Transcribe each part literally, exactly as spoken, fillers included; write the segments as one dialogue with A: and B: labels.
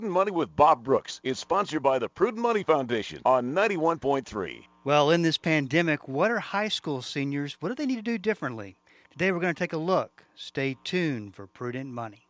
A: Money with Bob Brooks is sponsored by the Prudent Money Foundation on ninety-one point three.
B: Well, in this pandemic, what are high school seniors, what do they need to do differently? Today we're going to take a look. Stay tuned for Prudent Money.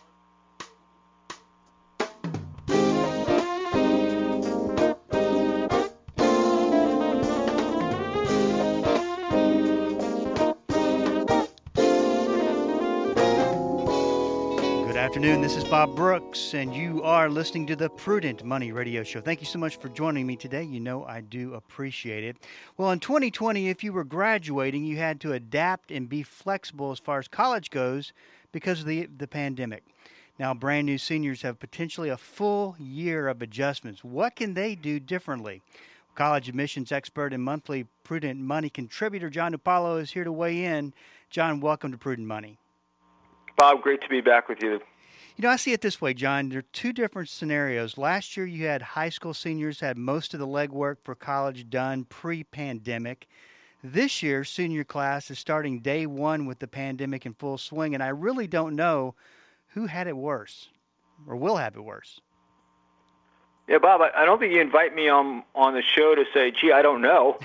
B: Good afternoon. This is Bob Brooks, and you are listening to the Prudent Money Radio Show. Thank you so much for joining me today. You know I do appreciate it. Well, in twenty twenty, if you were graduating, you had to adapt and be flexible as far as college goes because of the, the pandemic. Now, brand new seniors have potentially a full year of adjustments. What can they do differently? College admissions expert and monthly Prudent Money contributor John Upalo is here to weigh in. John, welcome to Prudent Money.
C: Bob, great to be back with you.
B: You know, I see it this way, John. There are two different scenarios. Last year, you had high school seniors had most of the legwork for college done pre-pandemic. This year, senior class is starting day one with the pandemic in full swing, and I really don't know who had it worse or will have it worse.
C: Yeah, Bob, I don't think you invite me on on the show to say, gee, I don't know.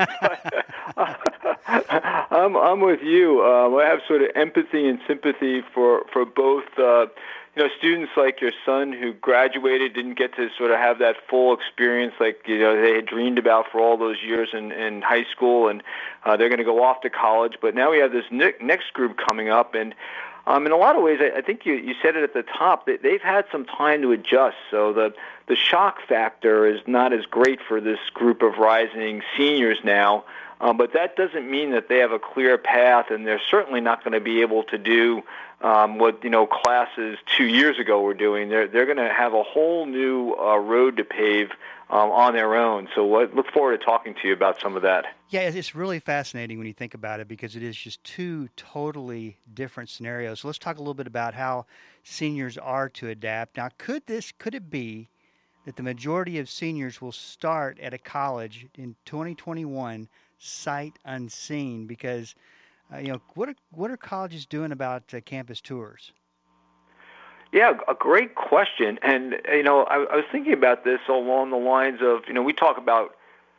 C: I'm, I'm with you. Um, I have sort of empathy and sympathy for, for both uh, you know, students like your son who graduated, didn't get to sort of have that full experience like you know they had dreamed about for all those years in, in high school, and uh, they're going to go off to college. But now we have this ne- next group coming up, and Um, in a lot of ways, I, I think you, you said it at the top, that they've had some time to adjust. So the, the shock factor is not as great for this group of rising seniors now. Um, but that doesn't mean that they have a clear path, and they're certainly not going to be able to do um, what you know classes two years ago were doing. They're they're going to have a whole new uh, road to pave um, on their own. So I look forward to talking to you about some of that.
B: Yeah, it's really fascinating when you think about it because it is just two totally different scenarios. So let's talk a little bit about how seniors are to adapt. Now, could this could it be that the majority of seniors will start at a college in twenty twenty-one sight unseen? Because uh, you know what are what are colleges doing about uh, campus tours?
C: Yeah, a great question. And, you know, I, I was thinking about this along the lines of, you know, we talk about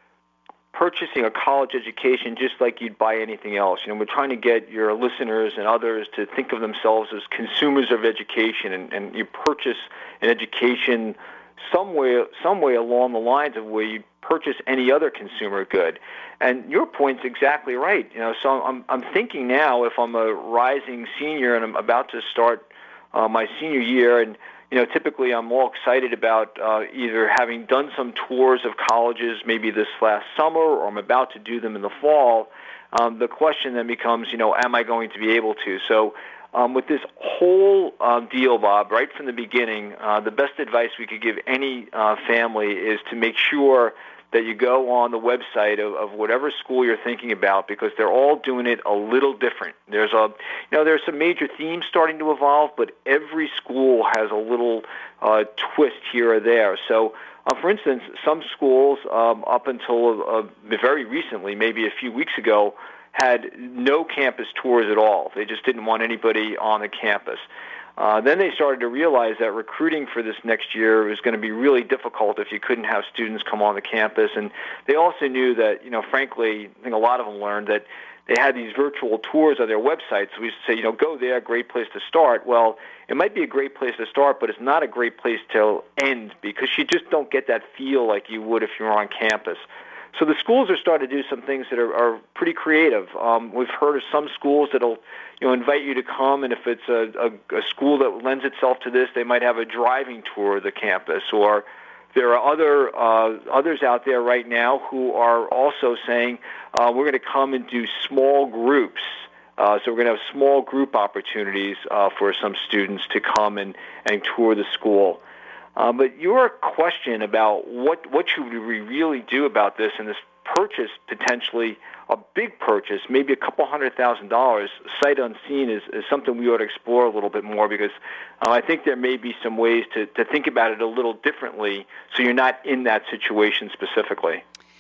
C: purchasing a college education just like you'd buy anything else. You know, we're trying to get your listeners and others to think of themselves as consumers of education, and, and you purchase an education some way, some way along the lines of where you purchase any other consumer good. And your point's exactly right. You know, so I'm, I'm thinking now if I'm a rising senior and I'm about to start Uh, my senior year, and you know, typically I'm all excited about uh, either having done some tours of colleges maybe this last summer, or I'm about to do them in the fall. Um, the question then becomes, you know, am I going to be able to? So um, with this whole uh, deal, Bob, right from the beginning, uh, the best advice we could give any uh, family is to make sure that you go on the website of, of whatever school you're thinking about, because they're all doing it a little different. There's a, you know, there's some major themes starting to evolve, but every school has a little uh, twist here or there. So, uh, for instance, some schools um, up until uh, very recently, maybe a few weeks ago, had no campus tours at all. They just didn't want anybody on the campus. Uh, then they started to realize that recruiting for this next year was going to be really difficult if you couldn't have students come on the campus. And they also knew that, you know, frankly, I think a lot of them learned that they had these virtual tours on their websites. So we used to say, you know, go there, great place to start. Well, it might be a great place to start, but it's not a great place to end, because you just don't get that feel like you would if you were on campus. So the schools are starting to do some things that are, are pretty creative. Um, we've heard of some schools that'll, you know, invite you to come, and if it's a, a, a school that lends itself to this, they might have a driving tour of the campus. Or there are other uh, others out there right now who are also saying uh, we're going to come and do small groups. Uh, so we're going to have small group opportunities uh, for some students to come and, and tour the school. Uh, but your question about what, what should we really do about this, and this purchase, potentially a big purchase, maybe a couple hundred thousand dollars, sight unseen, is, is something we ought to explore a little bit more, because uh, I think there may be some ways to, to think about it a little differently so you're not in that situation specifically.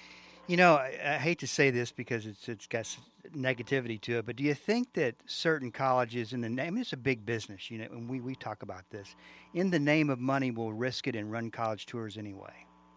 B: You know, I, I hate to say this because it's it's got negativity to it, but do you think that certain colleges, in the name, it's a big business, you know, and we, we talk about this, in the name of money will risk it and run college tours anyway?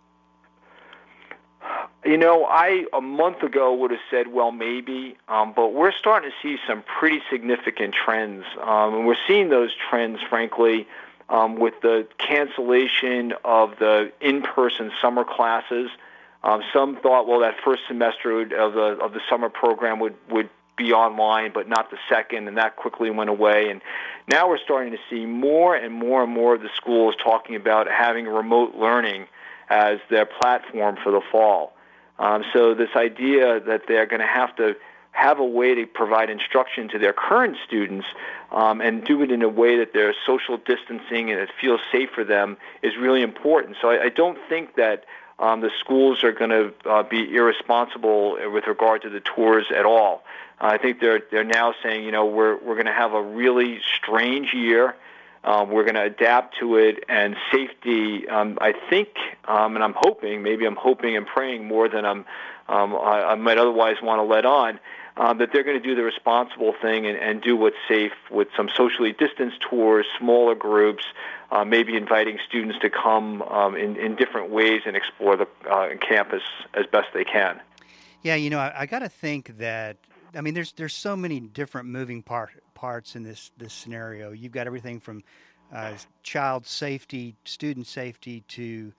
C: You know, I a month ago would have said, well, maybe, um, but we're starting to see some pretty significant trends, um, and we're seeing those trends, frankly, um, with the cancellation of the in-person summer classes. Um, some thought, well, that first semester of the of the summer program would, would be online, but not the second, and that quickly went away. And now we're starting to see more and more and more of the schools talking about having remote learning as their platform for the fall. Um, so this idea that they're going to have to have a way to provide instruction to their current students um, and do it in a way that they're social distancing and it feels safe for them is really important. So I, I don't think that um, the schools are going to uh, be irresponsible with regard to the tours at all. Uh, I think they're they're now saying, you know, we're we're going to have a really strange year. Um, we're going to adapt to it, and safety, um, I think, um, and I'm hoping, maybe I'm hoping and praying more than I'm, um, I, I might otherwise want to let on, um, that they're going to do the responsible thing and, and do what's safe with some socially distanced tours, smaller groups, uh, maybe inviting students to come um, in, in different ways and explore the uh, campus as best they can.
B: Yeah, you know, I, I got to think that, I mean, there's there's so many different moving part, parts in this, this scenario. You've got everything from uh, child safety, student safety, to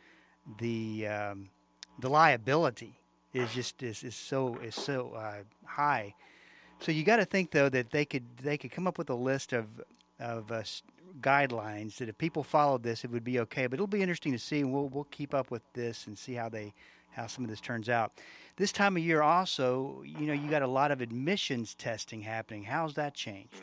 B: the um, the liability is just is, is so is so uh, high. So you got to think though that they could they could come up with a list of of uh, guidelines that if people followed this, it would be okay. But it'll be interesting to see, and we'll we'll keep up with this and see how they how some of this turns out. This time of year also, you know, you got a lot of admissions testing happening. How's that changed?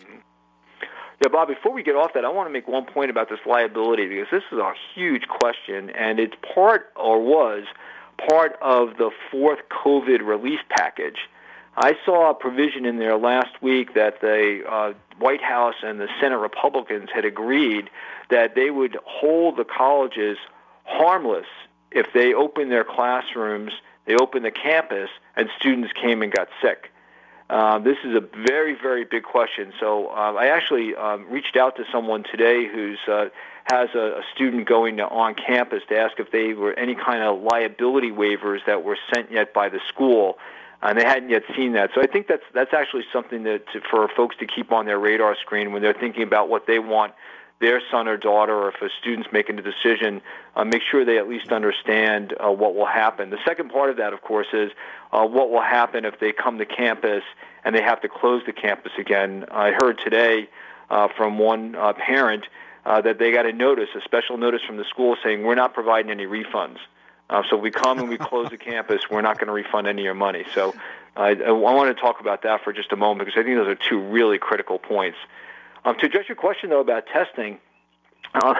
C: Yeah, Bob, before we get off that, I want to make one point about this liability because this is a huge question, and it's part, or was, part of the fourth COVID relief package. I saw a provision in there last week that the uh, White House and the Senate Republicans had agreed that they would hold the colleges harmless if they opened their classrooms, they opened the campus, and students came and got sick. Uh, this is a very, very big question. So uh, I actually um, reached out to someone today who's uh, has a, a student going to on campus to ask if they were any kind of liability waivers that were sent yet by the school, and they hadn't yet seen that. So I think that's that's actually something that to, for folks to keep on their radar screen when they're thinking about what they want their son or daughter, or if a student's making a decision, uh, make sure they at least understand uh, what will happen. The second part of that, of course, is uh, what will happen if they come to campus and they have to close the campus again. I heard today uh, from one uh, parent uh, that they got a notice, a special notice from the school saying, we're not providing any refunds. Uh, so if we come and we close the campus, we're not going to refund any of your money. So uh, I, I want to talk about that for just a moment because I think those are two really critical points. Um, to address your question, though, about testing, uh,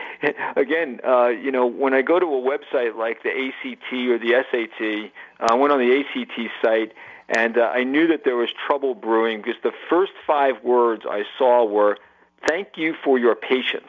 C: again, uh, you know, when I go to a website like the A C T or the S A T, uh, I went on the A C T site, and uh, I knew that there was trouble brewing because the first five words I saw were, thank you for your patience.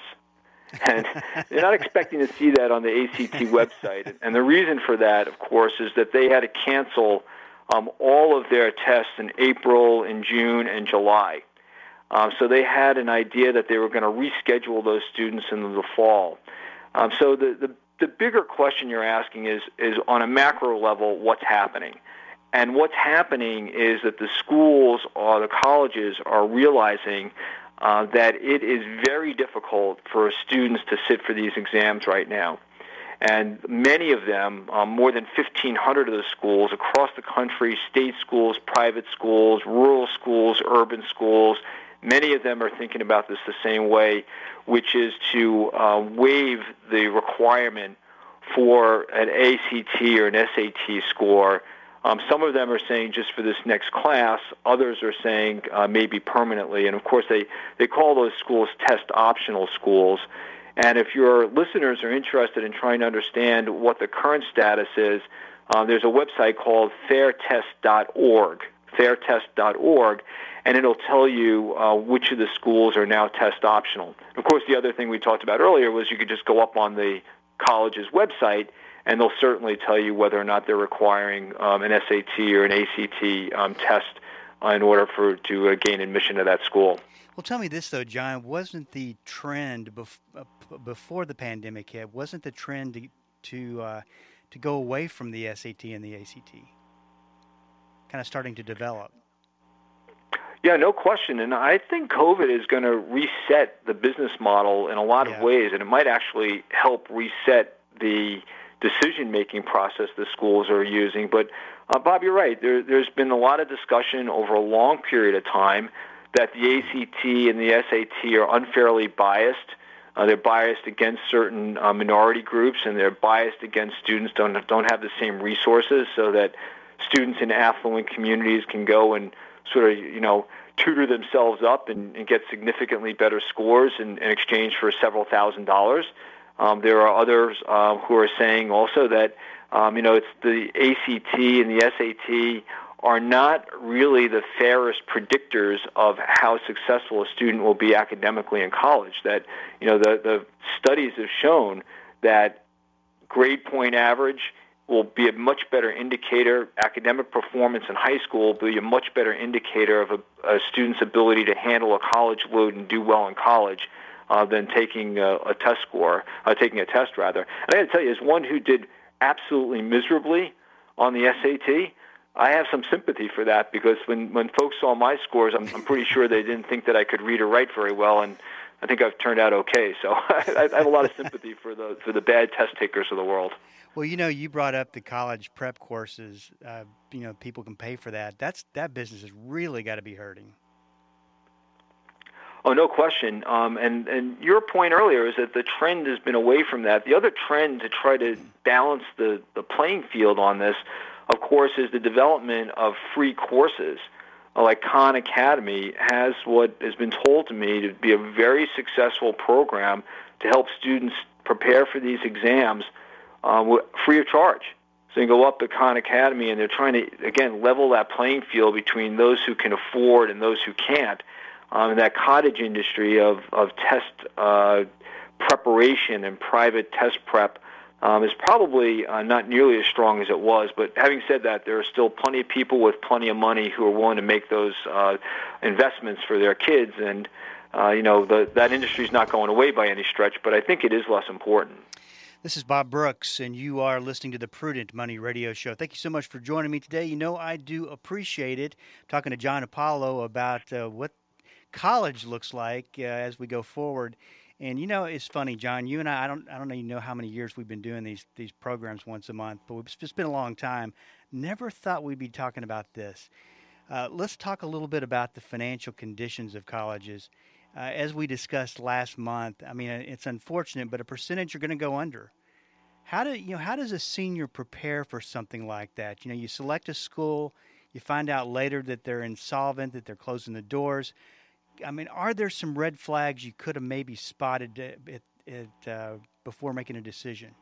C: And they're not expecting to see that on the A C T website. And the reason for that, of course, is that they had to cancel um, all of their tests in April, in June, and July. Um, so they had an idea that they were going to reschedule those students in the fall. Um, so the, the the bigger question you're asking is is on a macro level, what's happening? And what's happening is that the schools or the colleges are realizing uh, that it is very difficult for students to sit for these exams right now. And many of them, um, more than fifteen hundred of the schools across the country, state schools, private schools, rural schools, urban schools, many of them are thinking about this the same way, which is to uh, waive the requirement for an A C T or an S A T score. Um, some of them are saying just for this next class. Others are saying uh, maybe permanently. And, of course, they, they call those schools test-optional schools. And if your listeners are interested in trying to understand what the current status is, uh, there's a website called fair test dot org, fair test dot org, and it'll tell you uh, which of the schools are now test optional. Of course, the other thing we talked about earlier was you could just go up on the college's website and they'll certainly tell you whether or not they're requiring um, an S A T or an A C T um, test uh, in order for to uh, gain admission to that school.
B: Well, tell me this, though, John. Wasn't the trend bef- uh, before the pandemic hit, wasn't the trend to to, uh, to go away from the S A T and the A C T kind of starting to develop?
C: Yeah, no question. And I think COVID is going to reset the business model in a lot
B: Yeah.
C: of ways, and it might actually help reset the decision-making process the schools are using. But, uh, Bob, you're right. There, there's been a lot of discussion over a long period of time that the A C T and the S A T are unfairly biased. Uh, they're biased against certain uh, minority groups, and they're biased against students who don't, don't have the same resources, so that students in affluent communities can go and sort of, you know, tutor themselves up and, and get significantly better scores in, in exchange for several thousand dollars. Um, there are others uh, who are saying also that, um, you know, it's the A C T and the S A T are not really the fairest predictors of how successful a student will be academically in college. That, you know, the, the studies have shown that grade point average will be a much better indicator. Academic performance in high school will be a much better indicator of a, a student's ability to handle a college load and do well in college uh, than taking a, a test score, uh, taking a test rather. And I got to tell you, as one who did absolutely miserably on the S A T, I have some sympathy for that, because when, when folks saw my scores, I'm, I'm pretty sure they didn't think that I could read or write very well, and I think I've turned out okay. So I, I have a lot of sympathy for the for the bad test takers of the world.
B: Well, you know, you brought up the college prep courses. Uh, you know, people can pay for that. That's that business has really got to be hurting.
C: Oh, no question. Um, and, and your point earlier is that the trend has been away from that. The other trend to try to balance the, the playing field on this, of course, is the development of free courses. Like Khan Academy has what has been told to me to be a very successful program to help students prepare for these exams uh, free of charge. So you go up to Khan Academy, and they're trying to, again, level that playing field between those who can afford and those who can't. Um, that cottage industry of, of test uh, preparation and private test prep um, is probably uh, not nearly as strong as it was. But having said that, there are still plenty of people with plenty of money who are willing to make those uh, investments for their kids. And, uh, you know, the, that industry is not going away by any stretch, but I think it is less important.
B: This is Bob Brooks, and you are listening to the Prudent Money Radio Show. Thank you so much for joining me today. You know, I do appreciate it. I'm talking to John Apollo about uh, what college looks like uh, as we go forward. And you know, it's funny, John, you and I, I don't I don't even know how many years we've been doing these these programs once a month, but it's just been a long time. Never thought we'd be talking about this. Uh, let's talk a little bit about the financial conditions of colleges. Uh, as we discussed last month, I mean, it's unfortunate, but a percentage are going to go under. How do you know? How does a senior prepare for something like that? You know, you select a school, you find out later that they're insolvent, that they're closing the doors. I mean, are there some red flags you could have maybe spotted it, it, uh, before making a decision?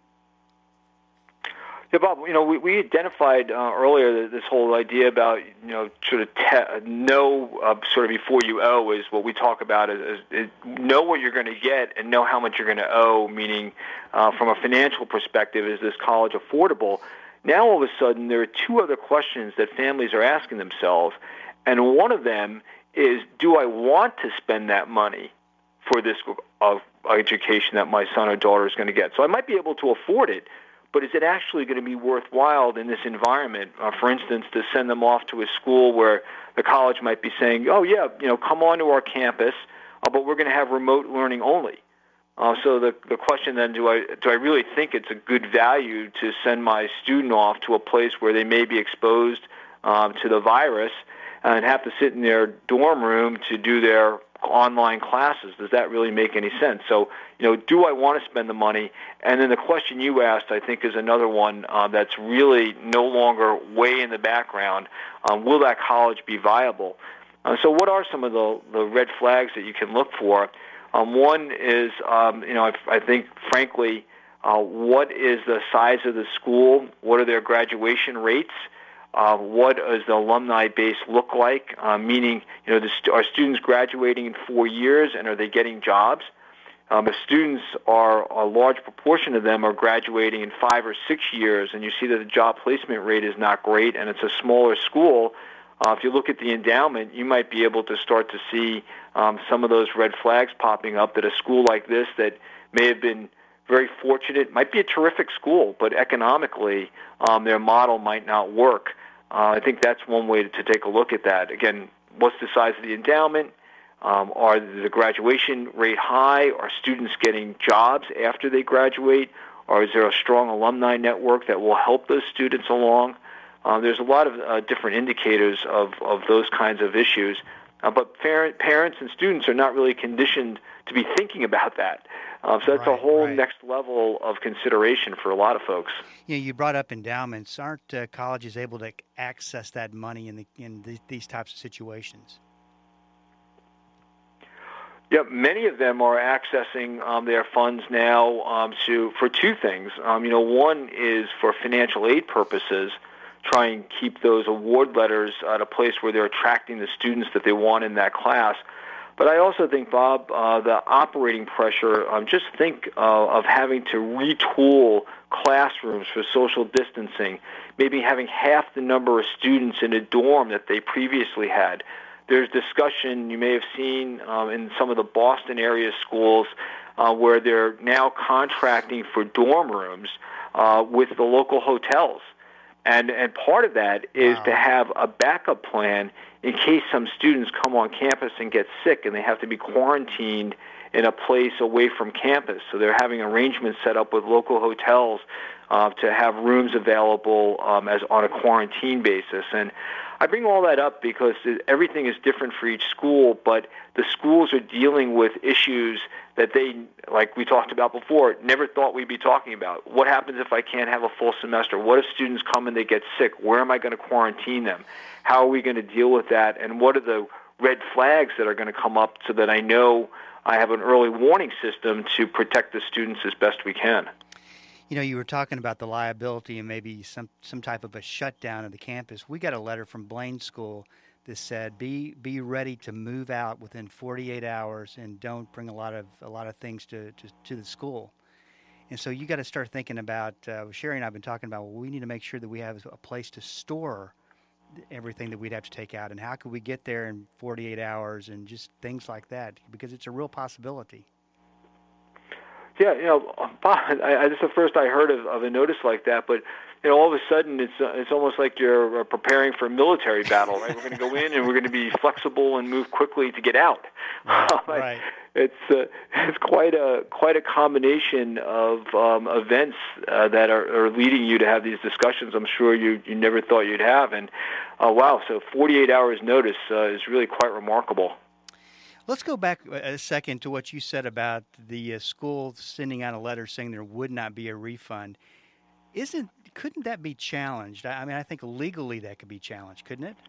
C: Yeah, Bob, you know, we, we identified uh, earlier this whole idea about, you know, sort of te- know uh, sort of before you owe is what we talk about is, is, is know what you're going to get and know how much you're going to owe, meaning uh, from a financial perspective, is this college affordable? Now, all of a sudden, there are two other questions that families are asking themselves, and one of them is, do I want to spend that money for this uh, education that my son or daughter is going to get? So I might be able to afford it, but is it actually going to be worthwhile in this environment? Uh, for instance, to send them off to a school where the college might be saying, oh, yeah, you know, come on to our campus, uh, but we're going to have remote learning only. Uh, so the the question then, do I do I really think it's a good value to send my student off to a place where they may be exposed um, to the virus and have to sit in their dorm room to do their online classes? Does that really make any sense? So, you know, do I want to spend the money? And then the question you asked, I think, is another one uh, that's really no longer way in the background. Um, will that college be viable? Uh, so what are some of the, the red flags that you can look for? Um, one is, um, you know, I, I think, frankly, uh, what is the size of the school? What are their graduation rates? Uh, what does the alumni base look like? Uh, meaning, you know, the st- are students graduating in four years, and are they getting jobs? Um, if students are, a large proportion of them are graduating in five or six years, and you see that the job placement rate is not great, and it's a smaller school, uh, if you look at the endowment, you might be able to start to see um, some of those red flags popping up that a school like this that may have been very fortunate, might be a terrific school, but economically um, their model might not work. Uh, I think that's one way to, to take a look at that. Again, what's the size of the endowment? Um, are the graduation rate high? Are students getting jobs after they graduate? Or is there a strong alumni network that will help those students along? Uh, there's a lot of uh, different indicators of, of those kinds of issues. Uh, but parent, parents and students are not really conditioned to be thinking about that. Uh, so that's
B: right,
C: a whole
B: right.
C: next level of consideration for a lot of folks.
B: You know, you brought up endowments. Aren't uh, colleges able to access that money in the, in the, these types of situations?
C: Yeah, many of them are accessing um, their funds now um, to for two things. Um, you know, one is for financial aid purposes, try and keep those award letters at a place where they're attracting the students that they want in that class. But I also think, Bob, uh, the operating pressure, um, just think uh, of having to retool classrooms for social distancing, maybe having half the number of students in a dorm that they previously had. There's discussion you may have seen um, in some of the Boston area schools uh, where they're now contracting for dorm rooms uh, with the local hotels. And and part of that is
B: Wow.
C: to have a backup plan in case some students come on campus and get sick and they have to be quarantined in a place away from campus. So they're having arrangements set up with local hotels uh, to have rooms available um, as on a quarantine basis. And I bring all that up because everything is different for each school, but the schools are dealing with issues that they, like we talked about before, never thought we'd be talking about. What happens if I can't have a full semester? What if students come and they get sick? Where am I going to quarantine them? How are we going to deal with that? And what are the red flags that are going to come up so that I know I have an early warning system to protect the students as best we can?
B: You know, you were talking about the liability and maybe some, some type of a shutdown of the campus. We got a letter from Blaine School that said, be be ready to move out within forty-eight hours and don't bring a lot of a lot of things to, to, to the school. And so you got to start thinking about, uh, Sherry and I have been talking about, well, we need to make sure that we have a place to store everything that we'd have to take out. And how could we get there in forty-eight hours and just things like that? Because it's a real possibility.
C: Yeah, you know, Bob, I, I, this is the first I heard of, of a notice like that, but you know, all of a sudden it's uh, it's almost like you're uh, preparing for a military battle, right? We're going to go in and we're going to be flexible and move quickly to get out.
B: Right.
C: Um,
B: right.
C: It's uh, it's quite a quite a combination of um, events uh, that are, are leading you to have these discussions. I'm sure you you never thought you'd have, and uh, wow, so forty-eight hours notice uh, is really quite remarkable.
B: Let's go back a second to what you said about the uh, school sending out a letter saying there would not be a refund. Isn't couldn't that be challenged? I mean, I think legally that could be challenged, couldn't it?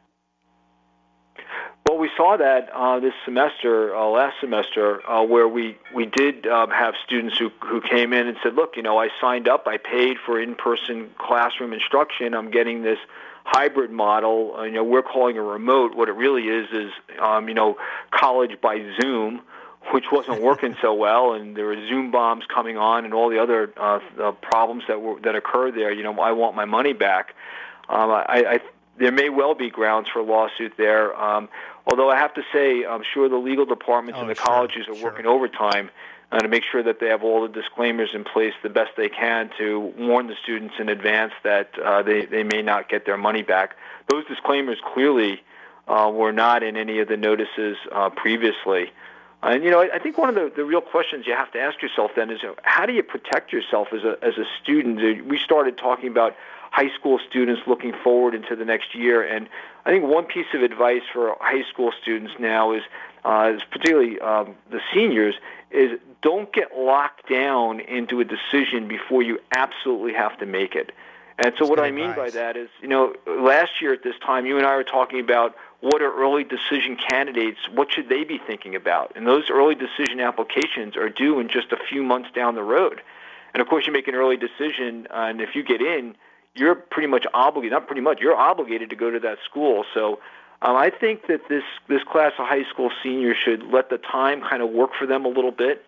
C: Well, we saw that uh, this semester, uh, last semester, uh, where we we did um, have students who who came in and said, "Look, you know, I signed up, I paid for in-person classroom instruction. I'm getting this hybrid model. Uh, you know, we're calling it remote. What it really is is, um, you know, college by Zoom, which wasn't working so well, and there were Zoom bombs coming on, and all the other uh, the problems that were that occurred there. You know, I want my money back. Um, I, I there may well be grounds for a lawsuit there. Um, although I have to say, I'm sure the legal departments
B: oh,
C: and the
B: sure,
C: colleges are
B: sure.
C: working overtime uh, to make sure that they have all the disclaimers in place the best they can to warn the students in advance that uh, they, they may not get their money back. Those disclaimers clearly uh, were not in any of the notices uh, previously. And, you know, I think one of the, the real questions you have to ask yourself then is, how do you protect yourself as a as a student? We started talking about high school students looking forward into the next year, and I think one piece of advice for high school students now is, uh, is particularly um, the seniors, is don't get locked down into a decision before you absolutely have to make it. And so
B: That's
C: what
B: good
C: I mean
B: advice.
C: by that is, you know, last year at this time, you and I were talking about what are early decision candidates, what should they be thinking about? And those early decision applications are due in just a few months down the road. And, of course, you make an early decision, uh, and if you get in, you're pretty much obligated, not pretty much, you're obligated to go to that school. So um, I think that this, this class of high school seniors should let the time kind of work for them a little bit.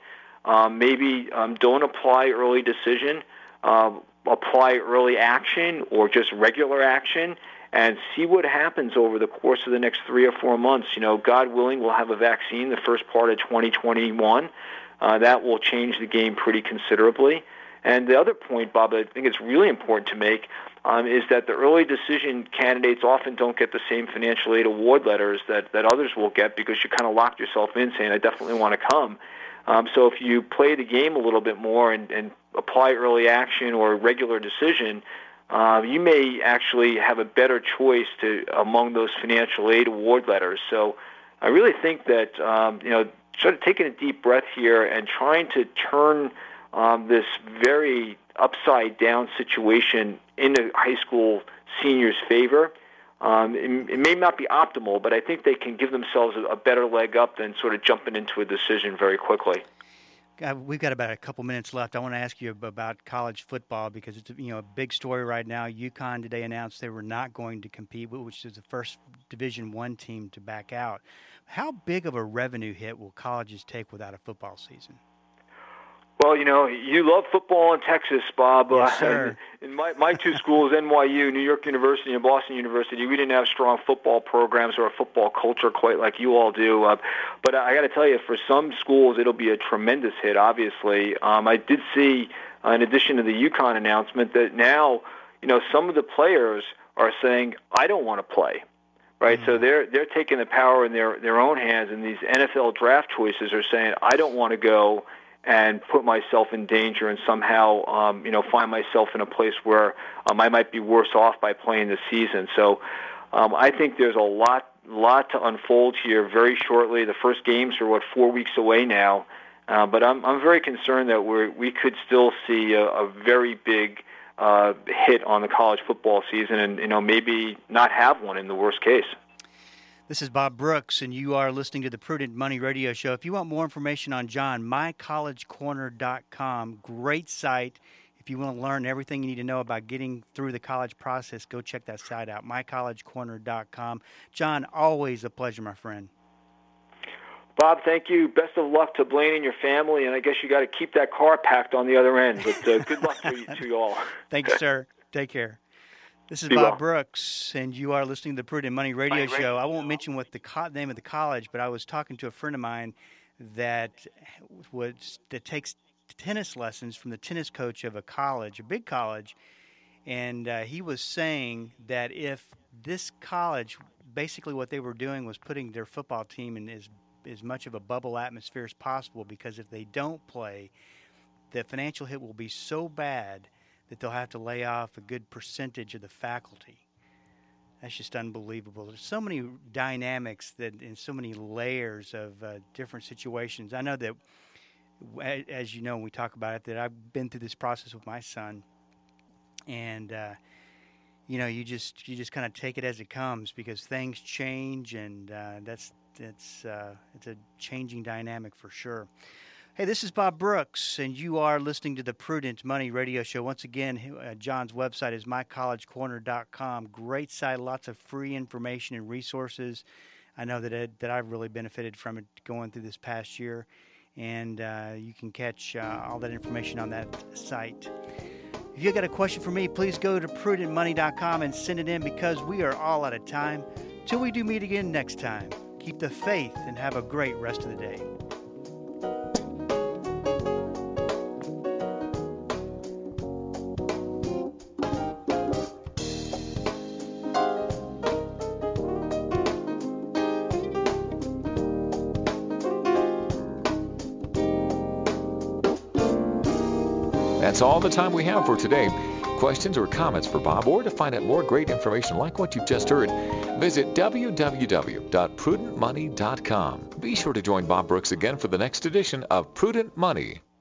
C: Um, maybe um, don't apply early decision, uh, apply early action or just regular action, and see what happens over the course of the next three or four months. You know, God willing, we'll have a vaccine the first part of twenty twenty-one. Uh, that will change the game pretty considerably. And the other point, Bob, I think it's really important to make, um, is that the early decision candidates often don't get the same financial aid award letters that, that others will get, because you kind of locked yourself in saying, I definitely want to come. Um, so if you play the game a little bit more and, and apply early action or regular decision, uh, you may actually have a better choice to among those financial aid award letters. So I really think that, um, you know, sort of taking a deep breath here and trying to turn um, this very upside-down situation in the high school seniors' favor. Um, it, it may not be optimal, but I think they can give themselves a, a better leg up than sort of jumping into a decision very quickly.
B: Uh, we've got about a couple minutes left. I want to ask you about college football, because it's, you know, a big story right now. UConn today announced they were not going to compete, which is the first Division One team to back out. How big of a revenue hit will colleges take without a football season?
C: Well, you know, you love football in Texas, Bob.
B: Yes, sir.
C: Uh, in my, my two schools, N Y U, New York University, and Boston University, we didn't have strong football programs or a football culture quite like you all do. Uh, but I got to tell you, for some schools, it'll be a tremendous hit, obviously. Um, I did see, uh, in addition to the UConn announcement, that now, you know, some of the players are saying, I don't want to play. Right, mm-hmm. So they're they're taking the power in their, their own hands, and these N F L draft choices are saying, I don't want to go and put myself in danger and somehow, um, you know, find myself in a place where um, I might be worse off by playing this season. So um, I think there's a lot, lot to unfold here very shortly. The first games are, what, four weeks away now. Uh, but I'm I'm very concerned that we we could still see a, a very big uh, hit on the college football season, and, you know, maybe not have one in the worst case.
B: This is Bob Brooks, and you are listening to the Prudent Money Radio Show. If you want more information on John, my college corner dot com. Great site. If you want to learn everything you need to know about getting through the college process, go check that site out, my college corner dot com. John, always a pleasure, my friend.
C: Bob, thank you. Best of luck to Blaine and your family, and I guess you got to keep that car packed on the other end. But uh, good luck to you, to you all.
B: Thank you, sir. Take care. This is
C: Be
B: Bob
C: well.
B: Brooks, and you are listening to the Prudent Money Radio
C: Money
B: Show.
C: Radio.
B: I won't mention what the co- name of the college, but I was talking to a friend of mine that was that takes tennis lessons from the tennis coach of a college, a big college, and uh, he was saying that if this college, basically what they were doing was putting their football team in as, as much of a bubble atmosphere as possible, because if they don't play, the financial hit will be so bad that they'll have to lay off a good percentage of the faculty. That's just unbelievable. There's so many dynamics that, and so many layers of uh, different situations. I know that, as you know, when we talk about it, that I've been through this process with my son, and uh, you know, you just you just kind of take it as it comes, because things change, and uh, that's that's uh, it's a changing dynamic for sure. Hey, this is Bob Brooks, and you are listening to the Prudent Money Radio Show. Once again, uh, John's website is my college corner dot com. Great site, lots of free information and resources. I know that it, that I've really benefited from it going through this past year, and uh, you can catch uh, all that information on that site. If you've got a question for me, please go to prudent money dot com and send it in, because we are all out of time. Till we do meet again next time, keep the faith and have a great rest of the day.
D: That's all the time we have for today. Questions or comments for Bob, or to find out more great information like what you've just heard, visit w w w dot prudent money dot com. Be sure to join Bob Brooks again for the next edition of Prudent Money.